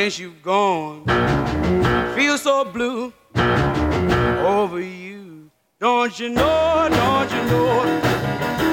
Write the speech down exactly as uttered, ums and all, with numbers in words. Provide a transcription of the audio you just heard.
since you've gone. Feel so blue over you. Don't you know, don't you know?